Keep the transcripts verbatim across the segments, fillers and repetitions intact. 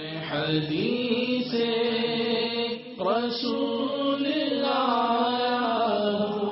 حدیث رسول اللہ۔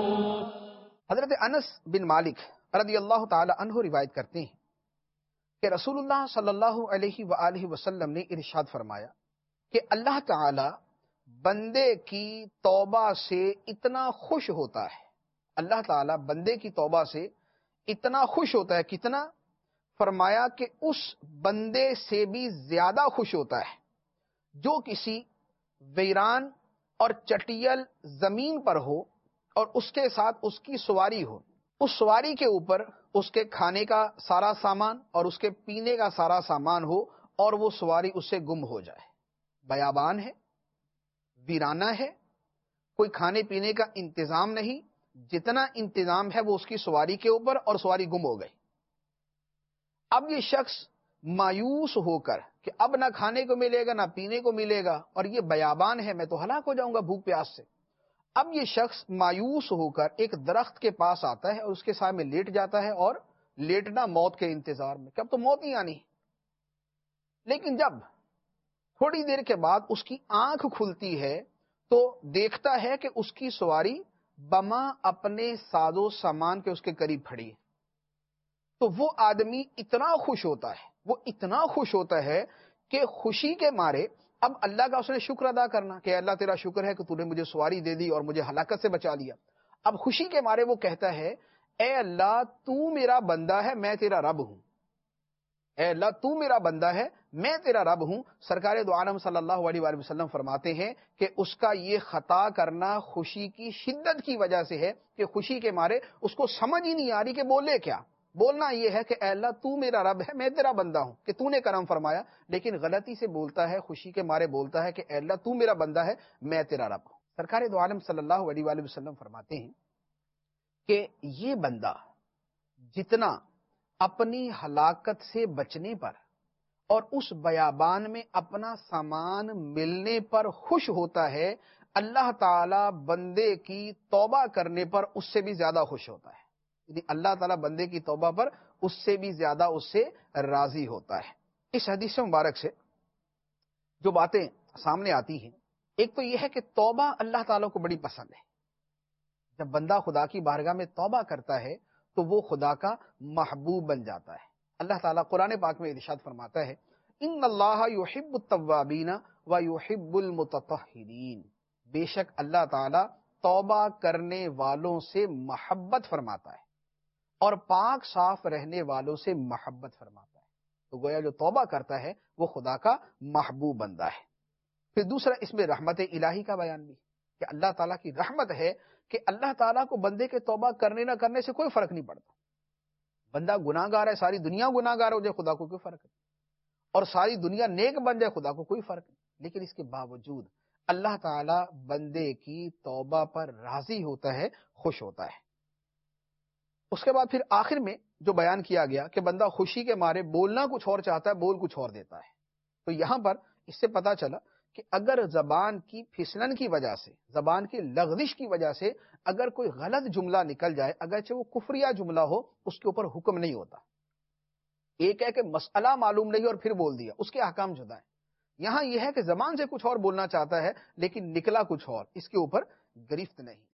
حضرت انس بن مالک رضی اللہ تعالی عنہ روایت کرتے ہیں کہ رسول اللہ صلی اللہ علیہ وآلہ وسلم نے ارشاد فرمایا کہ اللہ تعالی بندے کی توبہ سے اتنا خوش ہوتا ہے، اللہ تعالی بندے کی توبہ سے اتنا خوش ہوتا ہے، کتنا؟ فرمایا کہ اس بندے سے بھی زیادہ خوش ہوتا ہے جو کسی ویران اور چٹیل زمین پر ہو اور اس کے ساتھ اس کی سواری ہو، اس سواری کے اوپر اس کے کھانے کا سارا سامان اور اس کے پینے کا سارا سامان ہو اور وہ سواری اس سے گم ہو جائے۔ بیابان ہے، ویرانہ ہے، کوئی کھانے پینے کا انتظام نہیں، جتنا انتظام ہے وہ اس کی سواری کے اوپر اور سواری گم ہو گئی۔ اب یہ شخص مایوس ہو کر کہ اب نہ کھانے کو ملے گا نہ پینے کو ملے گا اور یہ بیابان ہے، میں تو ہلاک ہو جاؤں گا بھوک پیاس سے۔ اب یہ شخص مایوس ہو کر ایک درخت کے پاس آتا ہے اور اس کے سائے میں لیٹ جاتا ہے، اور لیٹنا موت کے انتظار میں کہ اب تو موت ہی آنی۔ لیکن جب تھوڑی دیر کے بعد اس کی آنکھ کھلتی ہے تو دیکھتا ہے کہ اس کی سواری بما اپنے ساز و سامان کے اس کے قریب کھڑی ہے۔ تو وہ آدمی اتنا خوش ہوتا ہے، وہ اتنا خوش ہوتا ہے کہ خوشی کے مارے اب اللہ کا اس نے شکر ادا کرنا کہ اللہ تیرا شکر ہے کہ تو نے مجھے سواری دے دی اور مجھے ہلاکت سے بچا لیا۔ اب خوشی کے مارے وہ کہتا ہے اے اللہ تو میرا بندہ ہے، میں تیرا رب ہوں، اے اللہ تو میرا بندہ ہے، میں تیرا رب ہوں۔ سرکار دو عالم صلی اللہ علیہ وآلہ وسلم فرماتے ہیں کہ اس کا یہ خطا کرنا خوشی کی شدت کی وجہ سے ہے کہ خوشی کے مارے اس کو سمجھ ہی نہیں آ رہی کہ بولے کیا۔ بولنا یہ ہے کہ اے اللہ تو میرا رب ہے، میں تیرا بندہ ہوں کہ تو نے کرم فرمایا، لیکن غلطی سے بولتا ہے، خوشی کے مارے بولتا ہے کہ اے اللہ تو میرا بندہ ہے، میں تیرا رب ہوں۔ سرکار دو عالم صلی اللہ علیہ وآلہ وسلم فرماتے ہیں کہ یہ بندہ جتنا اپنی ہلاکت سے بچنے پر اور اس بیابان میں اپنا سامان ملنے پر خوش ہوتا ہے، اللہ تعالی بندے کی توبہ کرنے پر اس سے بھی زیادہ خوش ہوتا ہے، یعنی اللہ تعالیٰ بندے کی توبہ پر اس سے بھی زیادہ اس سے راضی ہوتا ہے۔ اس حدیث مبارک سے جو باتیں سامنے آتی ہیں، ایک تو یہ ہے کہ توبہ اللہ تعالیٰ کو بڑی پسند ہے۔ جب بندہ خدا کی بارگاہ میں توبہ کرتا ہے تو وہ خدا کا محبوب بن جاتا ہے۔ اللہ تعالیٰ قرآن پاک میں ارشاد فرماتا ہے ان اللہ یحب التوابین ویحب المتطہرین، بے شک اللہ تعالیٰ توبہ کرنے والوں سے محبت فرماتا ہے اور پاک صاف رہنے والوں سے محبت فرماتا ہے۔ تو گویا جو توبہ کرتا ہے وہ خدا کا محبوب بندہ ہے۔ پھر دوسرا اس میں رحمت الہی کا بیان بھی کہ اللہ تعالیٰ کی رحمت ہے کہ اللہ تعالیٰ کو بندے کے توبہ کرنے نہ کرنے سے کوئی فرق نہیں پڑتا۔ بندہ گناہ گار ہے، ساری دنیا گناہ گار ہو جائے خدا کو کوئی فرق نہیں، اور ساری دنیا نیک بن جائے خدا کو کوئی فرق نہیں، لیکن اس کے باوجود اللہ تعالیٰ بندے کی توبہ پر راضی ہوتا ہے، خوش ہوتا ہے۔ اس کے بعد پھر آخر میں جو بیان کیا گیا کہ بندہ خوشی کے مارے بولنا کچھ اور چاہتا ہے، بول کچھ اور دیتا ہے۔ تو یہاں پر اس سے پتہ چلا کہ اگر زبان کی پھسلن کی وجہ سے، زبان کی لغزش کی وجہ سے اگر کوئی غلط جملہ نکل جائے، اگرچہ وہ کفریہ جملہ ہو، اس کے اوپر حکم نہیں ہوتا۔ ایک ہے کہ مسئلہ معلوم نہیں اور پھر بول دیا، اس کے احکام جدا ہیں۔ یہاں یہ ہے کہ زبان سے کچھ اور بولنا چاہتا ہے لیکن نکلا کچھ اور، اس کے اوپر گرفت نہیں۔